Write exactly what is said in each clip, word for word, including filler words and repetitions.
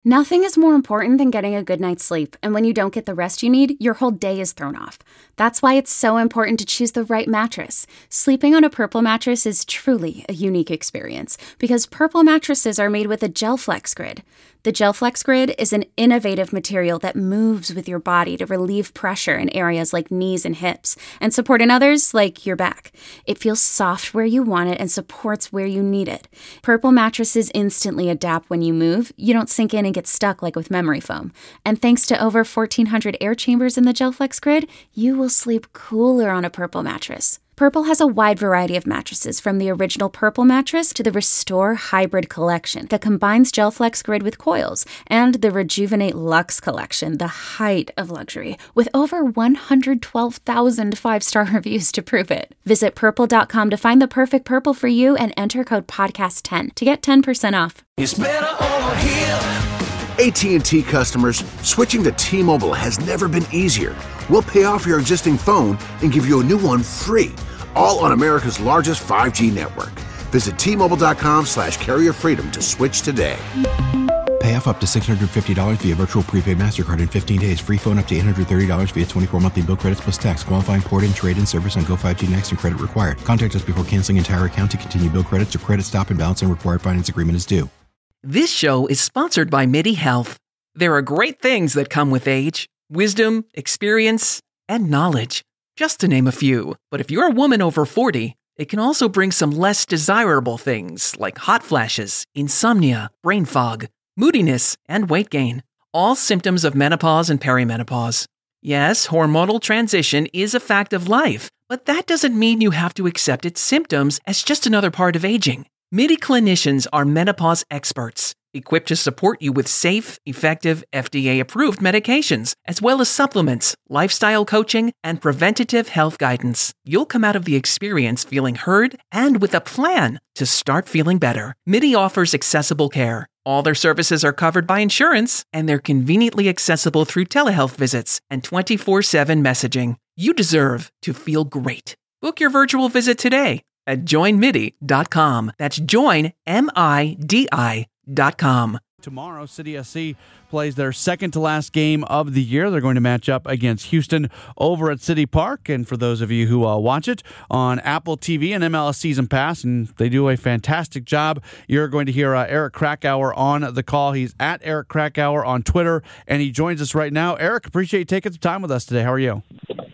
Nothing is more important than getting a good night's sleep, and when you don't get the rest you need, your whole day is thrown off. That's why it's so important to choose the right mattress. Sleeping on a Purple mattress is truly a unique experience, because Purple mattresses are made with a GelFlex Grid. The GelFlex Grid is an innovative material that moves with your body to relieve pressure in areas like knees and hips, and support in others like your back. It feels soft where you want it and supports where you need it. Purple mattresses instantly adapt when you move. You don't sink in and get stuck like with memory foam. And thanks to over fourteen hundred air chambers in the GelFlex Grid, you will sleep cooler on a Purple mattress. Purple has a wide variety of mattresses, from the original Purple mattress to the Restore Hybrid collection that combines GelFlex Grid with coils, and the Rejuvenate Luxe collection, the height of luxury, with over one hundred twelve thousand five-star reviews to prove it. Visit purple dot com to find the perfect Purple for you and enter code podcast ten to get ten percent off. It's better over here. A T and T customers, switching to T-Mobile has never been easier. We'll pay off your existing phone and give you a new one free, all on America's largest five G network. Visit T Mobile dot com slash carrier freedom to switch today. Pay off up to six hundred fifty dollars via virtual prepaid MasterCard in fifteen days. Free phone up to eight hundred thirty dollars via twenty-four monthly bill credits plus tax. Qualifying port and trade-in service on Go five G Next and credit required. Contact us before canceling entire account to continue bill credits or credit stop and balance and required finance agreement is due. This show is sponsored by MIDI Health. There are great things that come with age: wisdom, experience, and knowledge, just to name a few. But if you're a woman over forty, it can also bring some less desirable things like hot flashes, insomnia, brain fog, moodiness, and weight gain. All symptoms of menopause and perimenopause. Yes, hormonal transition is a fact of life, but that doesn't mean you have to accept its symptoms as just another part of aging. MIDI clinicians are menopause experts, equipped to support you with safe, effective, F D A-approved medications, as well as supplements, lifestyle coaching, and preventative health guidance. You'll come out of the experience feeling heard and with a plan to start feeling better. MIDI offers accessible care. All their services are covered by insurance, and they're conveniently accessible through telehealth visits and twenty-four seven messaging. You deserve to feel great. Book your virtual visit today at join midi dot com. That's join, M I D I dot com. Tomorrow, City S C plays their second to last game of the year. They're going to match up against Houston over at City Park. And for those of you who uh, watch it on Apple T V and M L S Season Pass, and they do a fantastic job, you're going to hear uh, Eric Krakauer on the call. He's at Eric Krakauer on Twitter, and he joins us right now. Eric, appreciate you taking some time with us today. How are you?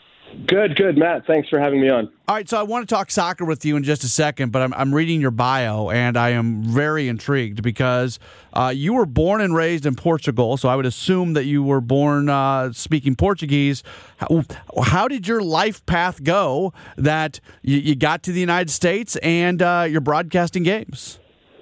Good, good, Matt. Thanks for having me on. All right, so I want to talk soccer with you in just a second, but I'm, I'm reading your bio, and I am very intrigued because uh, you were born and raised in Portugal, so I would assume that you were born uh, speaking Portuguese. How, how did your life path go that you, you got to the United States and uh, you're broadcasting games?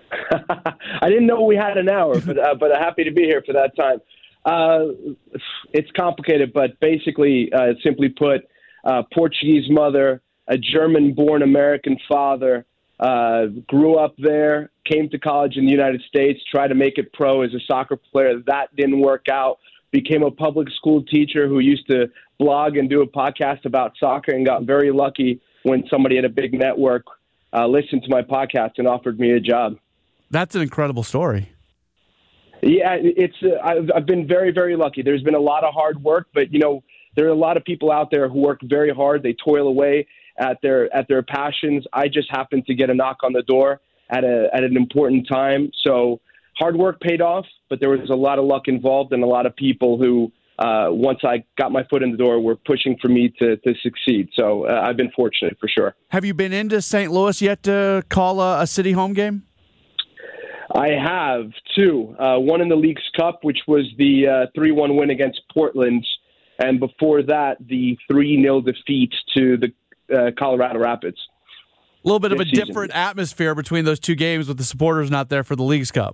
I didn't know we had an hour, but uh, but I'm happy to be here for that time. Uh, it's complicated, but basically, uh, simply put, Uh, Portuguese mother, a German-born American father, uh, grew up there, came to college in the United States, tried to make it pro as a soccer player. That didn't work out. Became a public school teacher who used to blog and do a podcast about soccer, and got very lucky when somebody at a big network uh, listened to my podcast and offered me a job. That's an incredible story. Yeah, it's. Uh, I've, I've been very, very lucky. There's been a lot of hard work, but, you know, there are a lot of people out there who work very hard. They toil away at their at their passions. I just happened to get a knock on the door at a at an important time. So hard work paid off, but there was a lot of luck involved, and a lot of people who, uh, once I got my foot in the door, were pushing for me to, to succeed. So uh, I've been fortunate for sure. Have you been into Saint Louis yet to call a, a City home game? I have two. Uh, one in the Leagues Cup, which was the uh, three one win against Portland. And before that, the three nil defeat to the uh, Colorado Rapids. A little bit of a season. different atmosphere between those two games with the supporters not there for the Leagues Cup.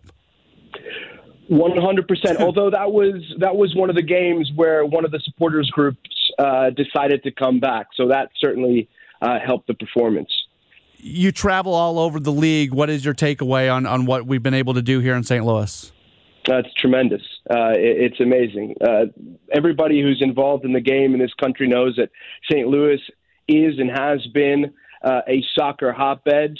one hundred percent. Although that was that was one of the games where one of the supporters groups uh, decided to come back. So that certainly uh, helped the performance. You travel all over the league. What is your takeaway on, on what we've been able to do here in Saint Louis? That's tremendous. Uh, it, it's amazing. Uh, everybody who's involved in the game in this country knows that Saint Louis is and has been uh, a soccer hotbed.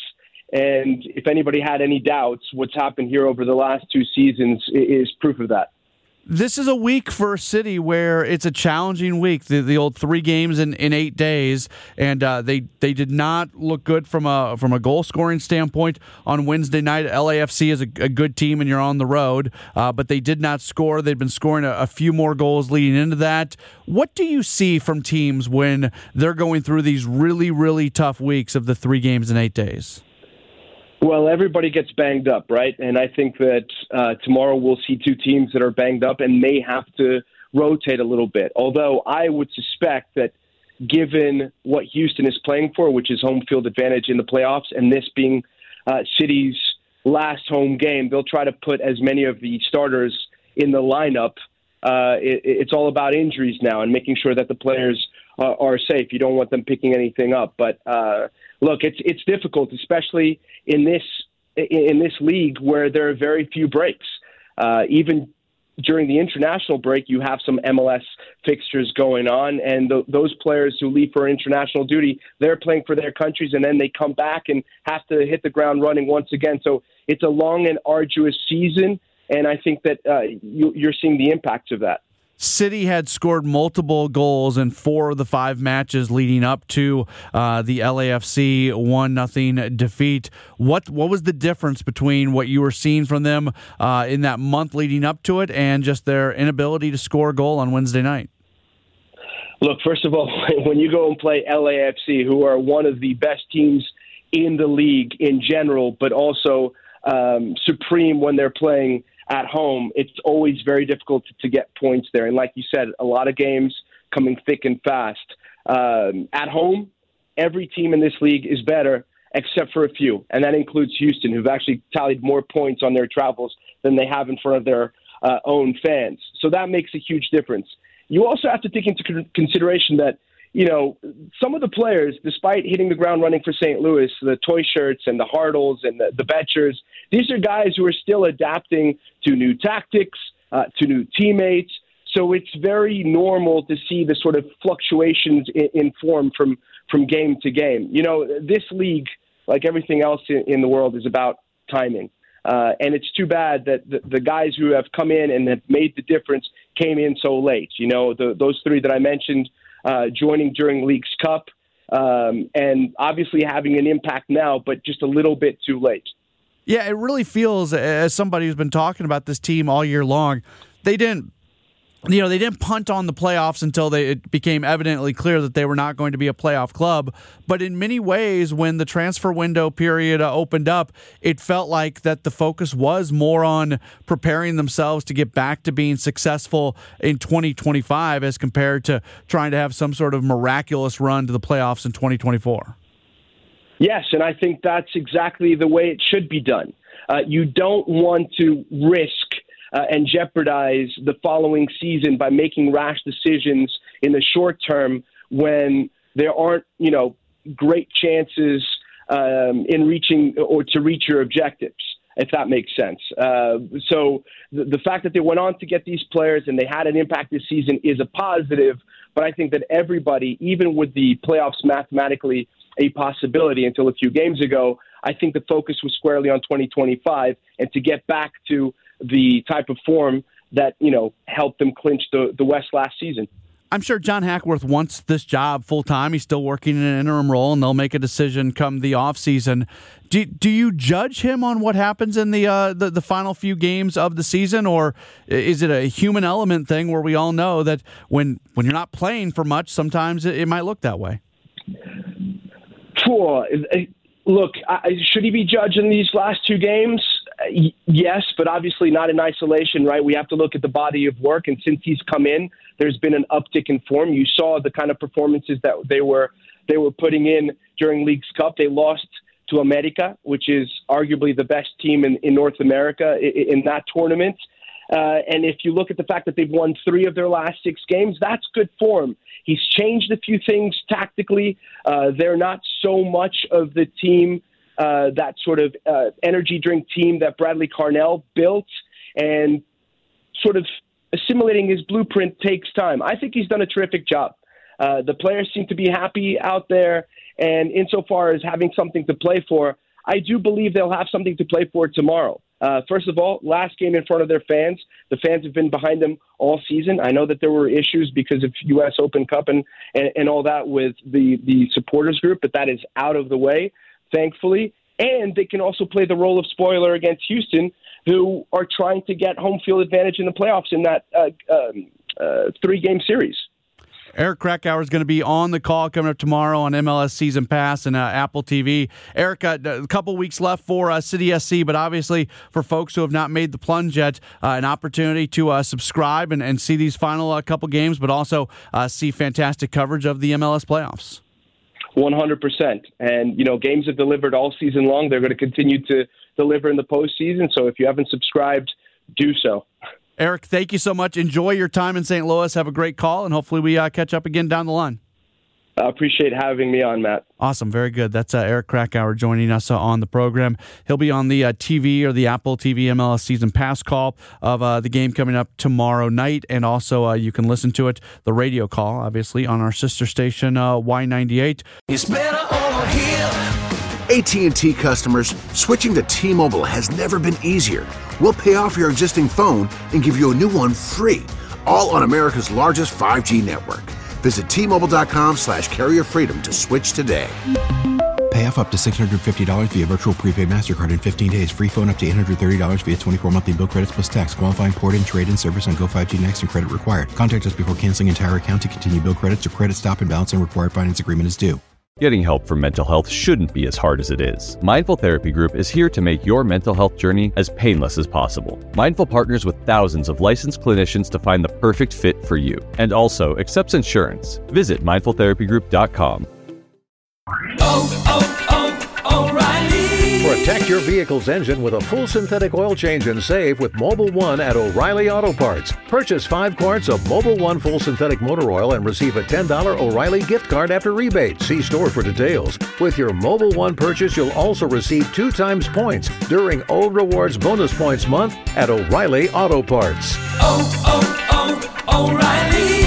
And if anybody had any doubts, what's happened here over the last two seasons is proof of that. This is a week for City where it's a challenging week. The, the old three games in, in eight days, and uh, they they did not look good from a from a goal scoring standpoint on Wednesday night. L A F C is a, a good team, and you're on the road, uh, but they did not score. They've been scoring a, a few more goals leading into that. What do you see from teams when they're going through these really really tough weeks of the three games in eight days? Well, everybody gets banged up, right? And I think that uh, tomorrow we'll see two teams that are banged up and may have to rotate a little bit. Although I would suspect that given what Houston is playing for, which is home field advantage in the playoffs, and this being uh, City's last home game, they'll try to put as many of the starters in the lineup. Uh, it, it's all about injuries now and making sure that the players uh, are safe. You don't want them picking anything up. But uh, look, it's it's difficult, especially in this in this league where there are very few breaks. Uh, even during the international break, you have some M L S fixtures going on, and th- those players who leave for international duty, they're playing for their countries, and then they come back and have to hit the ground running once again. So it's a long and arduous season, and I think that uh, you, you're seeing the impacts of that. City had scored multiple goals in four of the five matches leading up to uh, the L A F C one nothing defeat. What what was the difference between what you were seeing from them uh, in that month leading up to it and just their inability to score a goal on Wednesday night? Look, first of all, when you go and play L A F C, who are one of the best teams in the league in general, but also um, supreme when they're playing at home, it's always very difficult to, to get points there. And like you said, a lot of games coming thick and fast. Um, at home, every team in this league is better except for a few, and that includes Houston, who've actually tallied more points on their travels than they have in front of their uh, own fans. So that makes a huge difference. You also have to take into consideration that, you know, some of the players, despite hitting the ground running for Saint Louis, the Toy Shirts and the Hartles and the, the Betchers, these are guys who are still adapting to new tactics, uh, to new teammates. So it's very normal to see the sort of fluctuations in, in form from, from game to game. You know, this league, like everything else in, in the world, is about timing. Uh, and it's too bad that the, the guys who have come in and have made the difference came in so late. You know, the, those three that I mentioned, Uh, joining during Leagues Cup, um, and obviously having an impact now, but just a little bit too late. Yeah, it really feels, as somebody who's been talking about this team all year long, they didn't, you know, they didn't punt on the playoffs until they, it became evidently clear that they were not going to be a playoff club. But in many ways, when the transfer window period uh, opened up, it felt like that the focus was more on preparing themselves to get back to being successful in twenty twenty-five as compared to trying to have some sort of miraculous run to the playoffs in twenty twenty-four. Yes, and I think that's exactly the way it should be done. Uh, you don't want to risk Uh, and jeopardize the following season by making rash decisions in the short term when there aren't, you know, great chances um, in reaching or to reach your objectives, if that makes sense. Uh, so the, the fact that they went on to get these players and they had an impact this season is a positive, but I think that everybody, even with the playoffs mathematically a possibility until a few games ago, I think the focus was squarely on twenty twenty-five and to get back to the type of form that, you know, helped them clinch the, the West last season. I'm sure John Hackworth wants this job full time. He's still working in an interim role, and they'll make a decision come the offseason. Do do you judge him on what happens in the, uh, the the final few games of the season, or is it a human element thing where we all know that when when you're not playing for much, sometimes it, it might look that way? Sure. Look, I, should he be judged in these last two games? Yes, but obviously not in isolation, right? We have to look at the body of work, and since he's come in, there's been an uptick in form. You saw the kind of performances that they were they were putting in during Leagues Cup. They lost to America, which is arguably the best team in, in North America in, in that tournament. Uh, and if you look at the fact that they've won three of their last six games, that's good form. He's changed a few things tactically. Uh, they're not so much of the team Uh, that sort of uh, energy drink team that Bradley Carnell built, and sort of assimilating his blueprint takes time. I think he's done a terrific job. Uh, the players seem to be happy out there, and insofar as having something to play for, I do believe they'll have something to play for tomorrow. Uh, first of all, last game in front of their fans. The fans have been behind them all season. I know that there were issues because of U S Open Cup and, and, and all that with the, the supporters group, but that is out of the way, thankfully. And they can also play the role of spoiler against Houston, who are trying to get home field advantage in the playoffs in that uh, um, uh, three-game series. Eric Krakauer is going to be on the call coming up tomorrow on M L S Season Pass and uh, Apple T V. Eric, uh, a couple weeks left for uh, City S C, but obviously for folks who have not made the plunge yet, uh, an opportunity to uh, subscribe and, and see these final uh, couple games, but also uh, see fantastic coverage of the M L S playoffs. one hundred percent. And, you know, games have delivered all season long. They're going to continue to deliver in the postseason. So if you haven't subscribed, do so. Eric, thank you so much. Enjoy your time in Saint Louis. Have a great call, and hopefully we uh, catch up again down the line. I appreciate having me on, Matt. Awesome. Very good. That's uh, Eric Krakauer joining us uh, on the program. He'll be on the uh, T V or the Apple T V M L S Season Pass call of uh, the game coming up tomorrow night. And also uh, you can listen to it, the radio call, obviously, on our sister station, uh, Y ninety-eight. It's better over here. A T and T customers, switching to T-Mobile has never been easier. We'll pay off your existing phone and give you a new one free, all on America's largest five G network. Visit T-Mobile.com slash carrier freedom to switch today. Pay off up to six hundred fifty dollars via virtual prepaid MasterCard in fifteen days. Free phone up to eight hundred thirty dollars via twenty-four monthly bill credits plus tax. Qualifying port-in, trade-in service on Go five G Next and credit required. Contact us before canceling entire account to continue bill credits or credit stop and balance and required finance agreement is due. Getting help for mental health shouldn't be as hard as it is. Mindful Therapy Group is here to make your mental health journey as painless as possible. Mindful partners with thousands of licensed clinicians to find the perfect fit for you, and also accepts insurance. Visit mindful therapy group dot com. Oh, oh, oh, O'Reilly. Protect your vehicle's engine with a full synthetic oil change and save with Mobil one at O'Reilly Auto Parts. Purchase five quarts of Mobil one full synthetic motor oil and receive a ten dollars O'Reilly gift card after rebate. See store for details. With your Mobil one purchase, you'll also receive two times points during O Rewards Bonus Points Month at O'Reilly Auto Parts. Oh, oh, oh, O'Reilly.